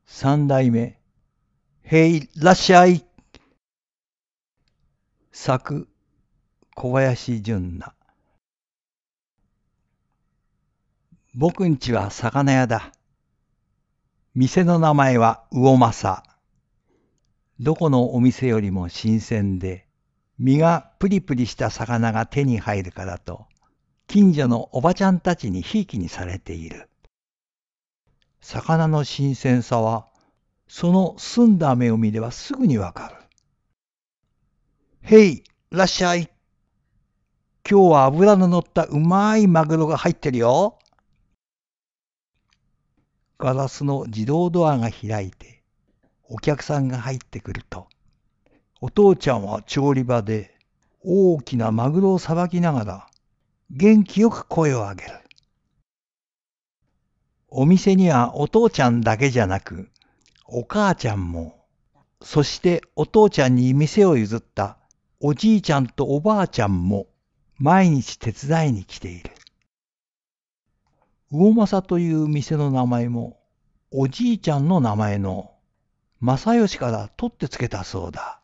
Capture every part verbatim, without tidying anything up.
三代目、へいらっしゃい。作、小林純奈。僕んちは魚屋だ。店の名前は魚政。どこのお店よりも新鮮で、身がプリプリした魚が手に入るからと、近所のおばちゃんたちにひいきにされている。魚の新鮮さは、その澄んだ目を見ればすぐにわかる。へい、いらっしゃい。今日は脂の乗ったうまいマグロが入ってるよ。ガラスの自動ドアが開いて、お客さんが入ってくると、お父ちゃんは調理場で大きなマグロをさばきながら、元気よく声を上げる。お店にはお父ちゃんだけじゃなく、お母ちゃんも、そしてお父ちゃんに店を譲ったおじいちゃんとおばあちゃんも毎日手伝いに来ている。魚政という店の名前もおじいちゃんの名前の正義から取ってつけたそうだ。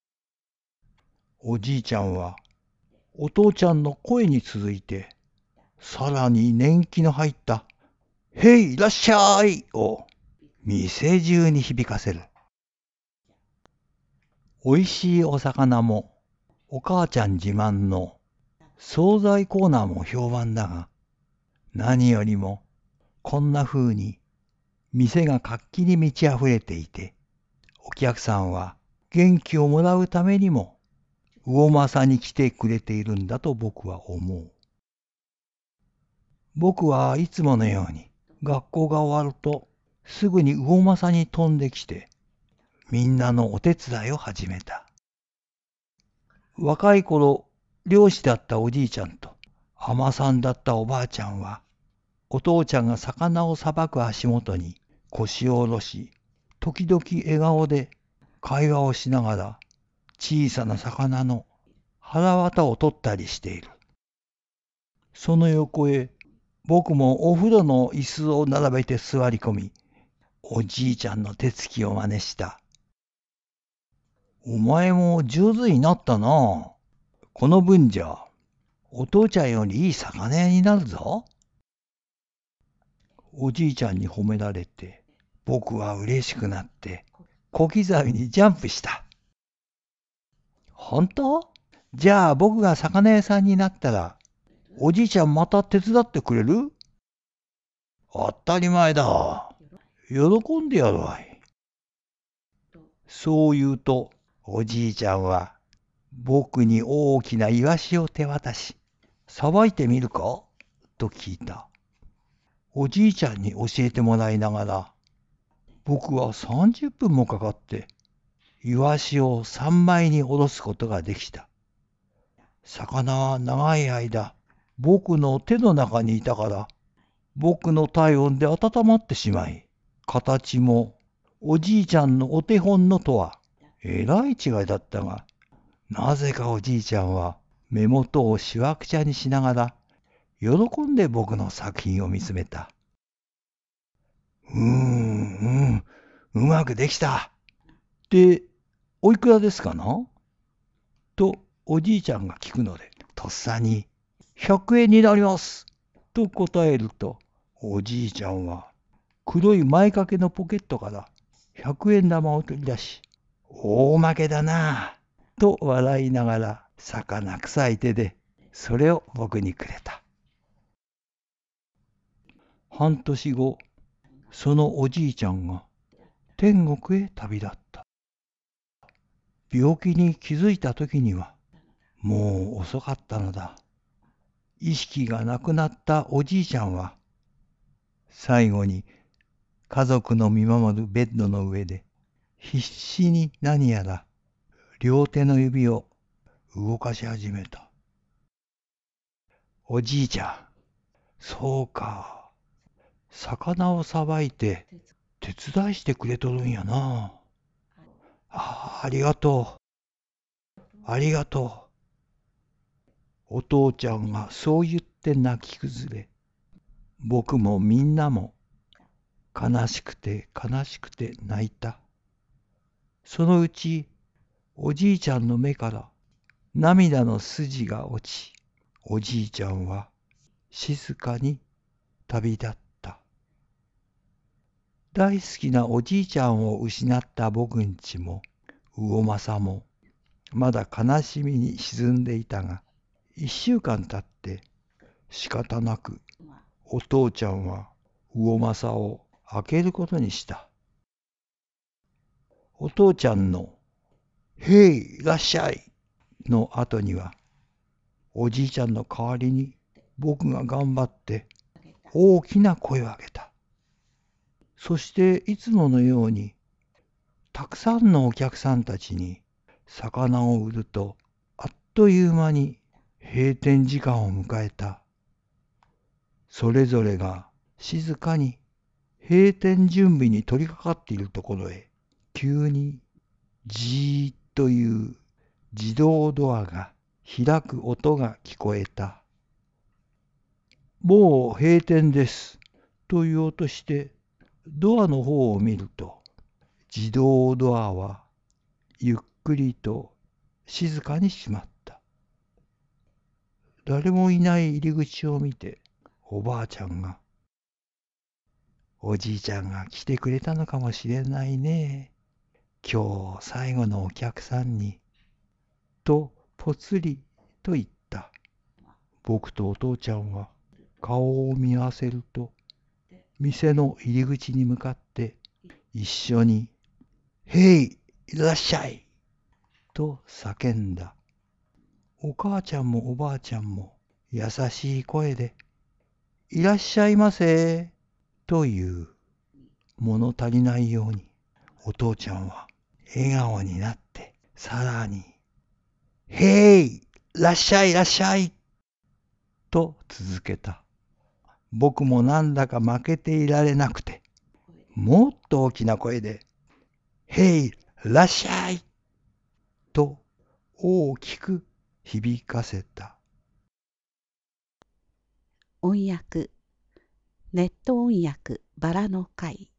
おじいちゃんはお父ちゃんの声に続いてさらに年季の入ったへいいらっしゃいを店中に響かせる。おいしいお魚もお母ちゃん自慢の惣菜コーナーも評判だが、何よりもこんな風に店が活気に満ち溢れていて、お客さんは元気をもらうためにも魚政に来てくれているんだと僕は思う。僕はいつものように学校が終わるとすぐに魚政に飛んできて、みんなのお手伝いを始めた。若い頃、漁師だったおじいちゃんと海女さんだったおばあちゃんは、お父ちゃんが魚をさばく足元に腰を下ろし、時々笑顔で会話をしながら小さな魚の腹渡を取ったりしている。その横へ僕もお風呂の椅子を並べて座り込み、おじいちゃんの手つきを真似した。お前も上手になったな。この分じゃ、お父ちゃんよりいい魚屋になるぞ。おじいちゃんに褒められて、僕は嬉しくなって、小刻みにジャンプした。本当？じゃあ僕が魚屋さんになったら、おじいちゃんまた手伝ってくれる？当たり前だ。喜んでやるわい。そう言うと、おじいちゃんは僕に大きなイワシを手渡し、さばいてみるかと聞いた。おじいちゃんに教えてもらいながら、僕はさんじゅっぷんもかかって、イワシを三枚におろすことができた。魚は長い間、僕の手の中にいたから、僕の体温で温まってしまい、形もおじいちゃんのお手本のとはえらい違いだったが、なぜかおじいちゃんは目元をしわくちゃにしながら、喜んで僕の作品を見つめた。うーん、うん、うまくできた。で、おいくらですかなとおじいちゃんが聞くので、とっさに、ひゃくえんになります。と答えると、おじいちゃんは黒い前掛けのポケットからひゃくえん玉を取り出し、大負けだなぁ、と笑いながら魚臭い手でそれを僕にくれた。半年後、そのおじいちゃんが天国へ旅立った。病気に気づいた時にはもう遅かったのだ。意識がなくなったおじいちゃんは最後に家族の見守るベッドの上で必死に何やら両手の指を動かし始めた。おじいちゃん、そうか。魚をさばいて手伝いしてくれとるんやな。ああ、ありがとう。ありがとう。お父ちゃんがそう言って泣き崩れ、僕もみんなも悲しくて悲しくて泣いた。そのうちおじいちゃんの目から涙の筋が落ち、おじいちゃんは静かに旅立った。大好きなおじいちゃんを失った僕んちも魚政もまだ悲しみに沈んでいたが、一週間経って仕方なくお父ちゃんは魚政を開けることにした。お父ちゃんのへい、いらっしゃいの後には、おじいちゃんの代わりに僕が頑張って大きな声を上げた。そしていつものようにたくさんのお客さんたちに魚を売ると、あっという間に閉店時間を迎えた。それぞれが静かに閉店準備に取り掛かっているところへ、急にじーっという自動ドアが開く音が聞こえた。もう閉店ですと言おうとしてドアの方を見ると、自動ドアはゆっくりと静かに閉まった。誰もいない入り口を見て、おばあちゃんが、おじいちゃんが来てくれたのかもしれないね。今日最後のお客さんに、とぽつりと言った。僕とお父ちゃんは顔を見合わせると、店の入り口に向かって一緒に、へい、いらっしゃいと叫んだ。お母ちゃんもおばあちゃんも優しい声で、いらっしゃいませという物足りないように、お父ちゃんは笑顔になって、さらに、へい、いらっしゃいいらっしゃいと続けた。僕もなんだか負けていられなくて、もっと大きな声で、へい、いらっしゃいと大きく響かせた。 音訳、ネット音訳バラの会。